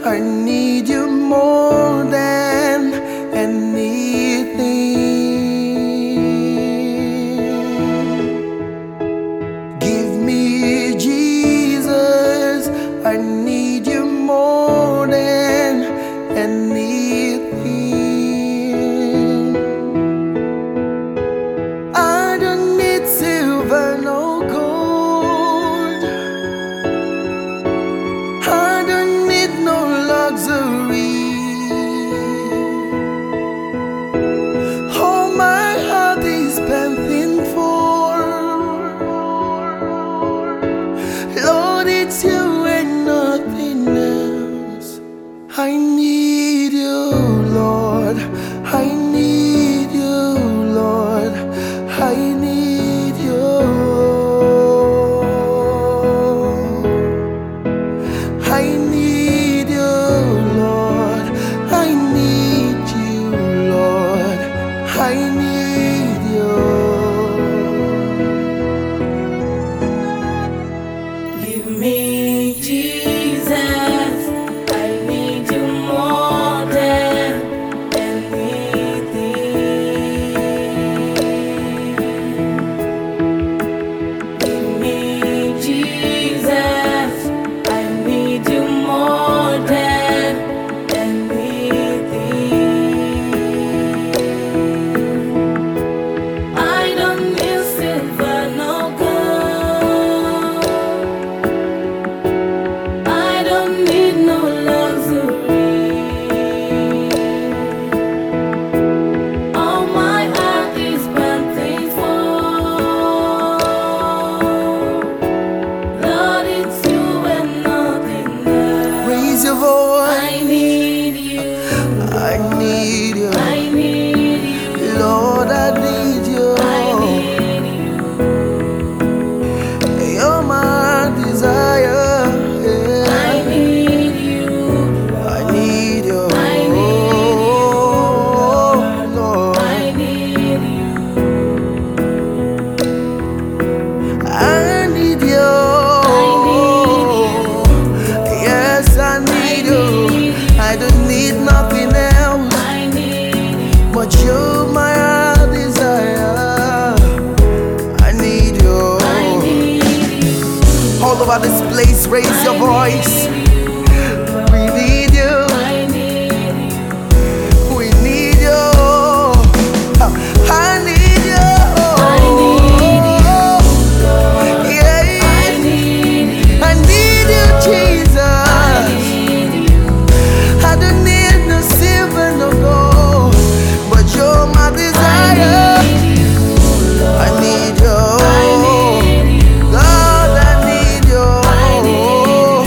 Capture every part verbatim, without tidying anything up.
I need you more than anything. Give me Jesus, I need you more than anything. I don't need silver, no gold. I don't need no luxury. All my heart is panting for, Lord, it's you and nothing else. I need you, Lord. I need you, Lord. I need you. I need you, Lord. I need you, Lord. I need you. Give me Jesus, I need you more than anything. Give me Jesus, I need you more than anything. I don't need silver, no gold. I don't need no luxury. All my heart is panting for, Lord, it's you and nothing else. Raise your voice. I need you. I need you. I need you. Lord, I need you. I need you. You're my desire. I Yeah. need you. I need you. I need you. Oh, Lord. I need you. I need you. I need you. Yes, I need you. need you. I don't need nothing else I need you. but you're my desire. I need you. I need you. All over this place, raise your voice. We need you. I need you. We need you. Uh, I need you. I need you, Lord. Yeah. I need you. I need you, Jesus. I need you. I don't need no silver, no gold, but you're my I desire. need you, Lord. I need you. I need you. God, I need you. I need you.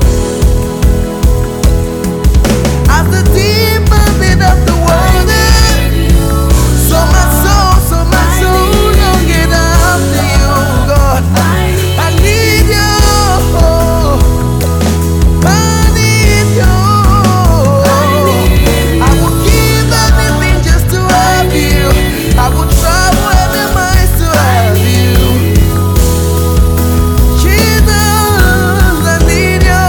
As the deep bit of the water, so my soul, so my soul don't get after you, God. I I need you. I need you. I would give anything just to have you. I would travel every miles to have you. Jesus, I need you.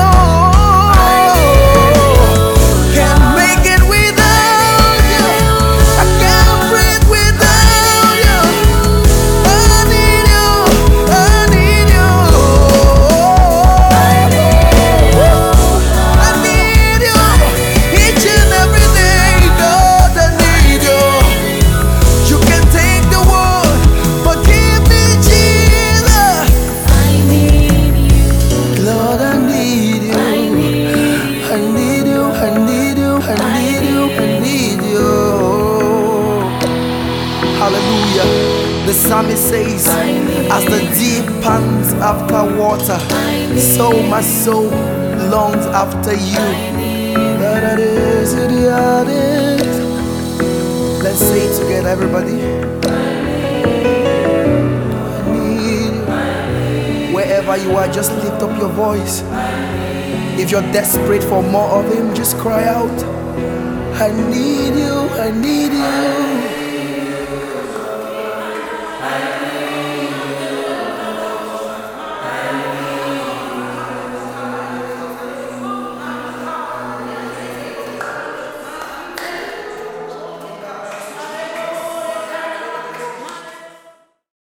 Can't make it without you. I can't breathe without you. I need you. I need you. I need you. Each and every day, God, I need you. You can take the world, but give me Jesus. I need you. Lord, I need you. I need you. I need you. I need you. I need you. I need you. Hallelujah. The psalmist says, as the deep pants after water, so my soul longs after you. That it is, it is. Let's say it together, everybody. I need you. Wherever you are, just lift up your voice. If you're desperate for more of Him, just cry out. I need you, I need you.